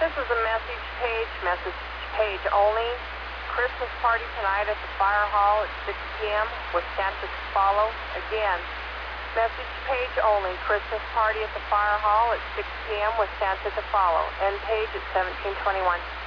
This is a message page only. Christmas party tonight at the fire hall at 6 p.m. with Santa to follow. Again, message page only. Christmas party at the fire hall at 6 p.m. with Santa to follow. End page at 1721.